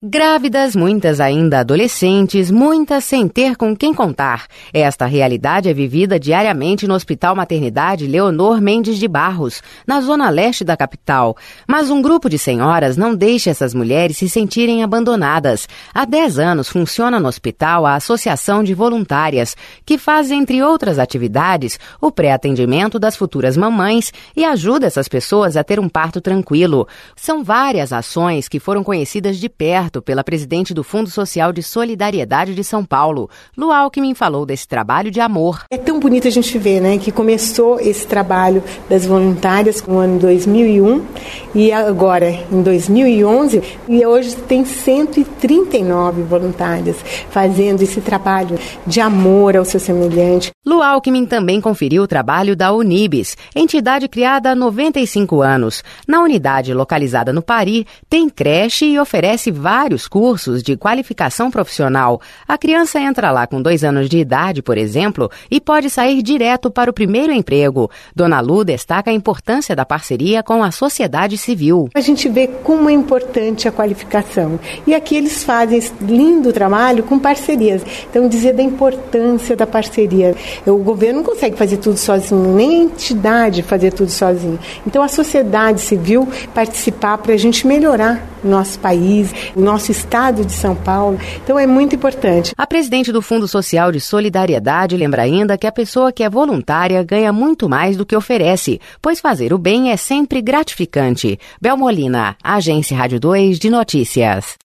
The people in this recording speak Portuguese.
Grávidas, muitas ainda adolescentes, muitas sem ter com quem contar. Esta realidade é vivida diariamente no Hospital Maternidade Leonor Mendes de Barros, na zona leste da capital. Mas um grupo de senhoras não deixa essas mulheres se sentirem abandonadas. Há 10 anos funciona no hospital a Associação de Voluntárias, que faz, entre outras atividades, o pré-atendimento das futuras mamães e ajuda essas pessoas a ter um parto tranquilo. São várias ações que foram conhecidas de perto pela presidente do Fundo Social de Solidariedade de São Paulo. Lu Alckmin falou desse trabalho de amor. É tão bonito a gente ver, né, que começou esse trabalho das voluntárias no ano 2001 e agora em 2011 e hoje tem 139 voluntárias fazendo esse trabalho de amor ao seu semelhante. Lu Alckmin também conferiu o trabalho da Unibis, entidade criada há 95 anos. Na unidade localizada no Pari, tem creche e oferece vários cursos de qualificação profissional. A criança entra lá com 2 anos de idade, por exemplo, e pode sair direto para o primeiro emprego. Dona Lu destaca a importância da parceria com a sociedade civil. A gente vê como é importante a qualificação. E aqui eles fazem esse lindo trabalho com parcerias. Então, dizer da importância da parceria. O governo não consegue fazer tudo sozinho, nem a entidade fazer tudo sozinho. Então, a sociedade civil participar para a gente melhorar o nosso país, o nosso estado de São Paulo. Então, é muito importante. A presidente do Fundo Social de Solidariedade lembra ainda que a pessoa que é voluntária ganha muito mais do que oferece, pois fazer o bem é sempre gratificante. Bel Molina, Agência Rádio 2 de Notícias.